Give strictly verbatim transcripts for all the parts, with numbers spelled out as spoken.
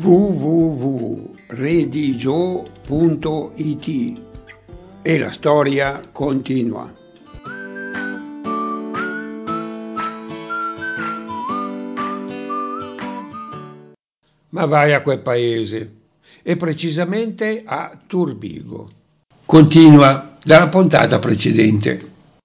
w w w punto redigio punto i t e la storia continua. Ma vai a quel paese, e precisamente a Turbigo. Continua dalla puntata precedente.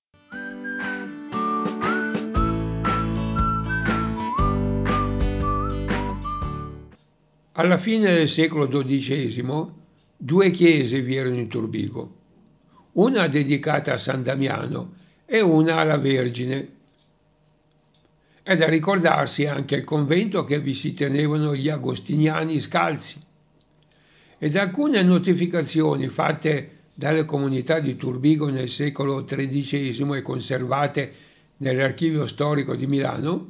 Alla fine del secolo dodicesimo, due chiese vi erano in Turbigo, una dedicata a San Damiano e una alla Vergine. È da ricordarsi anche il convento che vi si tenevano gli agostiniani scalzi. Ed alcune notificazioni fatte dalle comunità di Turbigo nel secolo tredicesimo e conservate nell'archivio storico di Milano,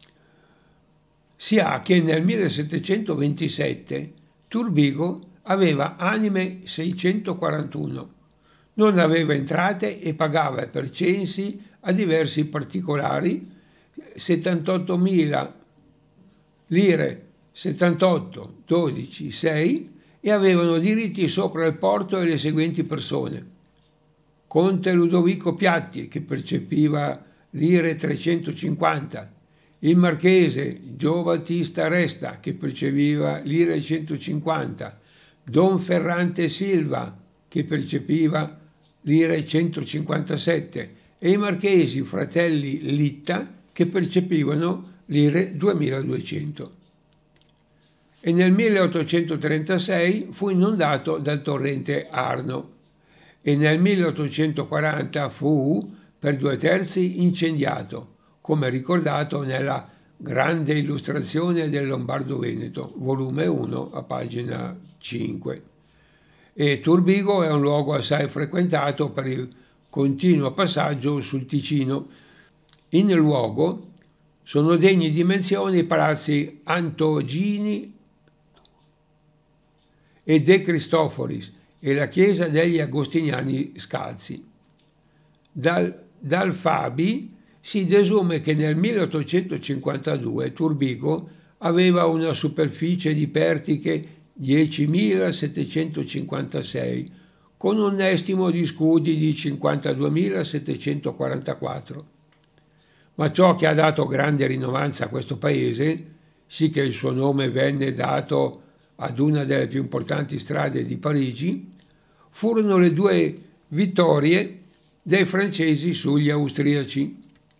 si ha che nel millesettecentoventisette Turbigo aveva anime seicentoquarantuno, non aveva entrate e pagava per censi a diversi particolari settantottomila lire, settantotto, dodici, sei, e avevano diritti sopra il porto e le seguenti persone: conte Ludovico Piatti, che percepiva lire trecentocinquanta, il marchese Gio Battista Resta, che percepiva lire centocinquanta, Don Ferrante Silva, che percepiva lire centocinquantasette, e i marchesi fratelli Litta, che percepivano lire duemiladuecento. E nel milleottocentotrentasei fu inondato dal torrente Arno e nel milleottocentoquaranta fu per due terzi incendiato, come ricordato nella Grande illustrazione del Lombardo Veneto, volume uno, a pagina cinque. E Turbigo è un luogo assai frequentato per il continuo passaggio sul Ticino. In luogo sono degni di menzione i palazzi Antogini e De Cristoforis e la chiesa degli Agostiniani Scalzi. Dal, dal Fabi si desume che nel milleottocentocinquantadue Turbigo aveva una superficie di pertiche diecimilasettecentocinquantasei, con un estimo di scudi di cinquantaduemilasettecentoquarantaquattro. Ma ciò che ha dato grande rinnovanza a questo paese, sì che il suo nome venne dato ad una delle più importanti strade di Parigi, furono le due vittorie dei francesi sugli austriaci.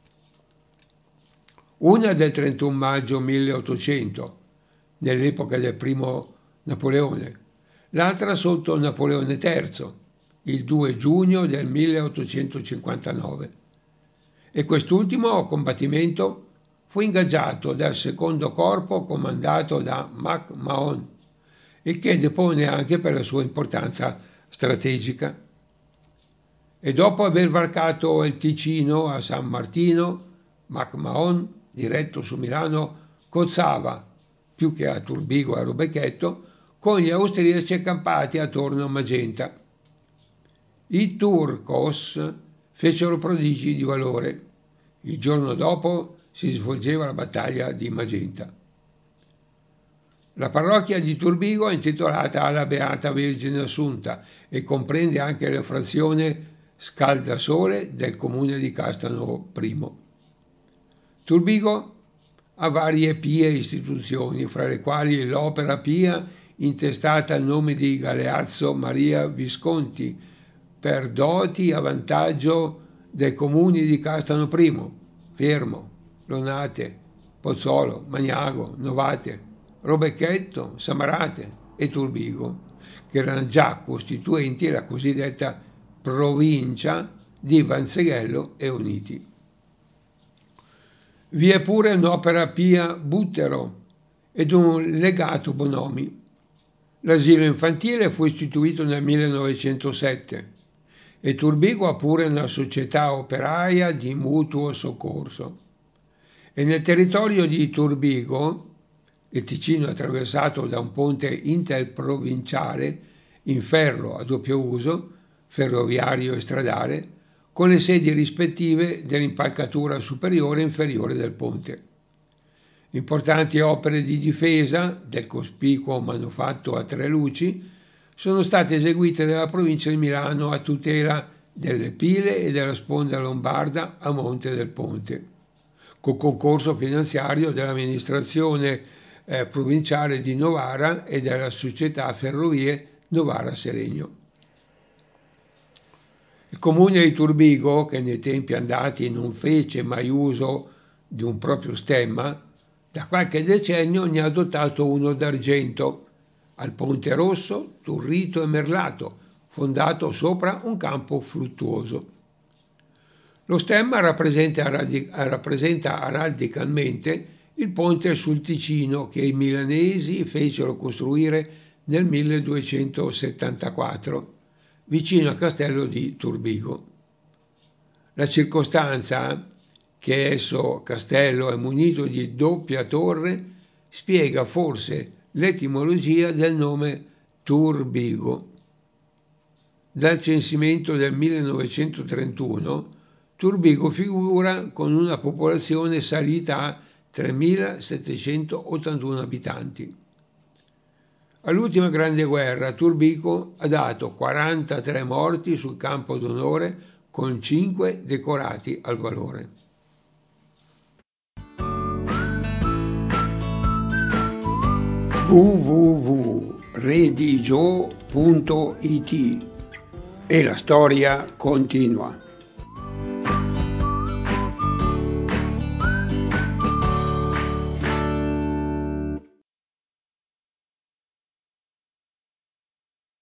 Una del trentuno maggio milleottocento, nell'epoca del primo Napoleone, l'altra sotto Napoleone terzo, il due giugno del milleottocentocinquantanove. E quest'ultimo combattimento fu ingaggiato dal secondo corpo comandato da MacMahon, il che depone anche per la sua importanza strategica. E dopo aver varcato il Ticino a San Martino, MacMahon, diretto su Milano, cozzava, più che a Turbigo e a Robechetto, con gli austriaci accampati attorno a Magenta. I turcos fecero prodigi di valore. Il giorno dopo si svolgeva la battaglia di Magenta. La parrocchia di Turbigo è intitolata alla Beata Vergine Assunta e comprende anche la frazione Scaldasole del comune di Castano I. Turbigo ha varie pie istituzioni, fra le quali l'Opera Pia, intestata al nome di Galeazzo Maria Visconti, per doti a vantaggio dei comuni di Castano I, Fermo, Lonate, Pozzolo, Magnago, Novate, Robechetto, Samarate e Turbigo, che erano già costituenti la cosiddetta provincia di Vanzeghello e Uniti. Vi è pure un'Opera Pia Buttero ed un legato Bonomi. L'asilo infantile fu istituito nel millenovecentosette e Turbigo ha pure una società operaia di mutuo soccorso. E nel territorio di Turbigo, il Ticino è attraversato da un ponte interprovinciale in ferro a doppio uso, ferroviario e stradale, con le sedi rispettive dell'impalcatura superiore e inferiore del ponte. Importanti opere di difesa del cospicuo manufatto a tre luci sono state eseguite dalla provincia di Milano a tutela delle pile e della sponda lombarda a Monte del Ponte, con concorso finanziario dell'amministrazione eh, provinciale di Novara e della società Ferrovie Novara Seregno. Il comune di Turbigo, che nei tempi andati non fece mai uso di un proprio stemma, da qualche decennio ne ha adottato uno d'argento, al Ponte Rosso, turrito e merlato, fondato sopra un campo fruttuoso. Lo stemma rappresenta, rappresenta araldicalmente il ponte sul Ticino che i milanesi fecero costruire nel milleduecentosettantaquattro, vicino al castello di Turbigo. La circostanza che esso castello è munito di doppia torre spiega forse l'etimologia del nome Turbigo. Dal censimento del millenovecentotrentuno, Turbigo figura con una popolazione salita a tremilasettecentottantuno abitanti. All'ultima grande guerra Turbigo ha dato quarantatré morti sul campo d'onore con cinque decorati al valore. w w w punto redigio punto it E la storia continua.